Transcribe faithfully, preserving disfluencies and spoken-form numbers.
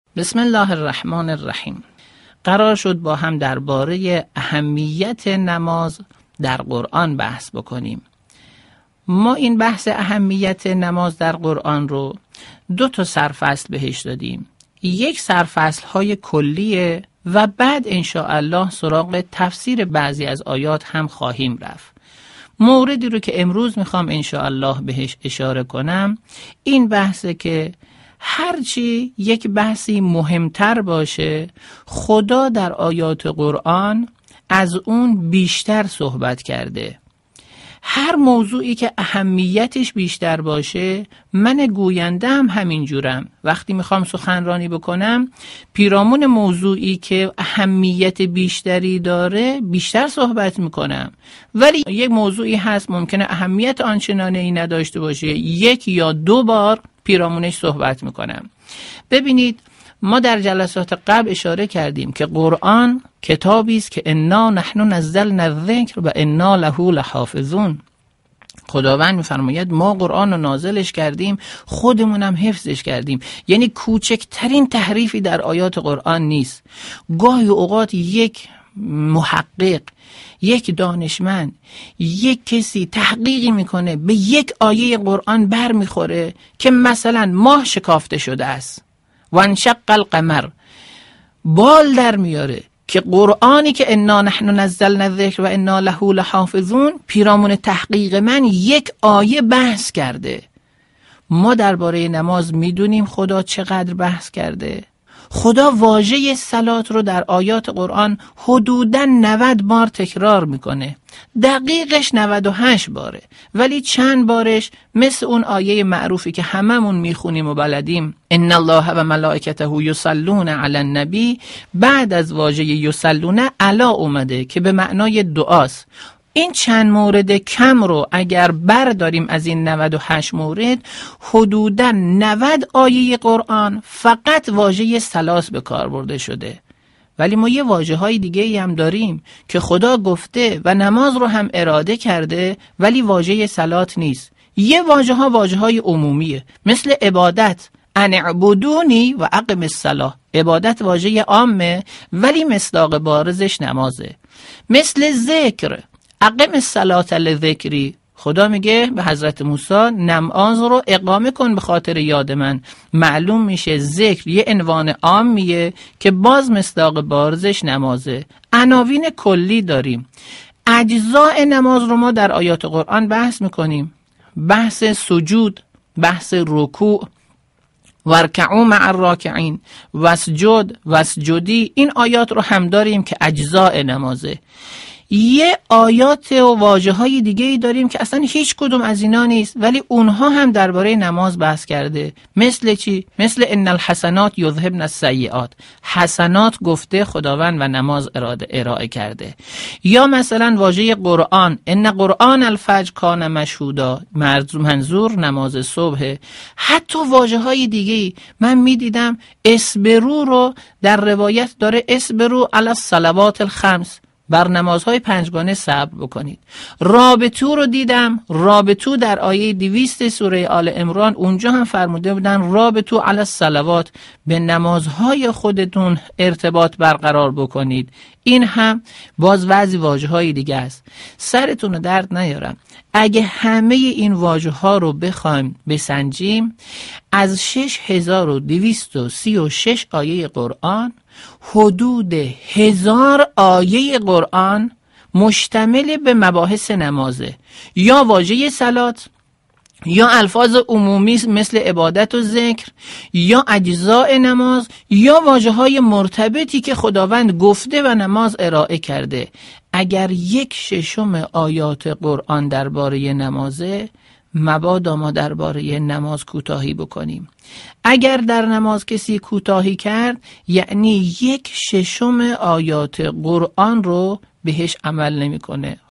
بسم الله الرحمن الرحیم. قرار شد با هم درباره اهمیت نماز در قرآن بحث بکنیم. ما این بحث اهمیت نماز در قرآن رو دو تا سرفصل بهش دادیم. یک سرفصل های کلیه و بعد انشاءالله سراغ تفسیر بعضی از آیات هم خواهیم رفت. موردی رو که امروز میخوام انشاءالله بهش اشاره کنم این بحثه که هرچی یک بحثی مهمتر باشه خدا در آیات قرآن از اون بیشتر صحبت کرده. هر موضوعی که اهمیتش بیشتر باشه، من گوینده هم همینجورم، وقتی میخوام سخنرانی بکنم پیرامون موضوعی که اهمیت بیشتری داره بیشتر صحبت میکنم. ولی یک موضوعی هست ممکنه اهمیت آنچنانه ای نداشته باشه، یک یا دو بار پیرامونش صحبت میکنم. ببینید ما در جلسات قبل اشاره کردیم که قرآن کتابی است که انا نحن نزلنا الذکر و انا له لحافظون. خداوند میفرماید ما قرآن رو نازلش کردیم، خودمونم حفظش کردیم. یعنی کوچکترین تحریفی در آیات قرآن نیست. گاهی اوقات یک محقق، یک دانشمند، یک کسی تحقیقی میکنه به یک آیه قرآن بر میخوره که مثلا ماه شکافته شده است و انشق القمر، بال در میاره که قرآنی که انا نحن نزلنا الذکر و انا له لحافظون پیرامون تحقیق من یک آیه بحث کرده. ما درباره نماز میدونیم خدا چقدر بحث کرده. خدا واژه صلات رو در آیات قرآن حدوداً نود بار تکرار میکنه. دقیقش نود و هشت باره، ولی چند بارش مثل اون آیه معروفی که هممون میخونیم و بلدیم، ان الله و ملائکته یصلون علی النبی، بعد از واژه یصلون علا اومده که به معنای دعاست. این چند مورد کم رو اگر برداریم از این نود و هشت مورد، حدوداً نود آیه قرآن فقط واژه صلات به کار برده شده. ولی ما یه واژه های دیگه ای هم داریم که خدا گفته و نماز رو هم اراده کرده ولی واژه صلات نیست. یه واژه ها واژه های عمومیه، مثل عبادت، ان اعبدونی و اقم الصلاة. عبادت واژه عامه ولی مصداق بارزش نمازه. مثل ذکر، اقم الصلاة لذکری، خدا میگه به حضرت موسی نماز رو اقامه کن به خاطر یاد من. معلوم میشه ذکر یه عنوان عامیه که باز مصداق بارزش نمازه. عناوین کلی داریم. اجزاء نماز رو ما در آیات قرآن بحث میکنیم. بحث سجود، بحث رکوع، ورکعوا مع الراکعین، واسجد، واسجدی، این آیات رو هم داریم که اجزاء نمازه. یه آیات و واژه های دیگه ای داریم که اصلا هیچ کدوم از اینا نیست ولی اونها هم درباره نماز بحث کرده. مثل چی؟ مثل ان الحسنات یذهبن السیئات. حسنات گفته خداوند و نماز اراده ارائه کرده. یا مثلا واژه قرآن، ان قرآن الفجر کان مشهودا، منظور نماز صبح. حتی واژه های دیگه ای من میدیدم اصبرو رو در روایت داره اصبرو علی الصلوات الخمس، بر نمازهای پنجگانه صبر بکنید. رابطو رو دیدم، رابطو در آیه دویست سوره آل عمران اونجا هم فرموده بودن رابطو علی الصلوات، به نمازهای خودتون ارتباط برقرار بکنید. این هم باز بعضی واژه های دیگه است. سرتون رو درد نیارم، اگه همه این واژه ها رو بخوایم بسنجیم، از شش هزار و دویست و سی و شش آیه قرآن حدود هزار آیه قرآن مشتمل به مباحث نمازه. یا واژه صلات، یا الفاظ عمومی مثل عبادت و ذکر، یا اجزاء نماز، یا واژه های مرتبطی که خداوند گفته و نماز ارائه کرده. اگر یک ششم آیات قرآن درباره نمازه، مبادا ما درباره نماز کوتاهی بکنیم. اگر در نماز کسی کوتاهی کرد یعنی یک ششم آیات قرآن رو بهش عمل نمیکنه.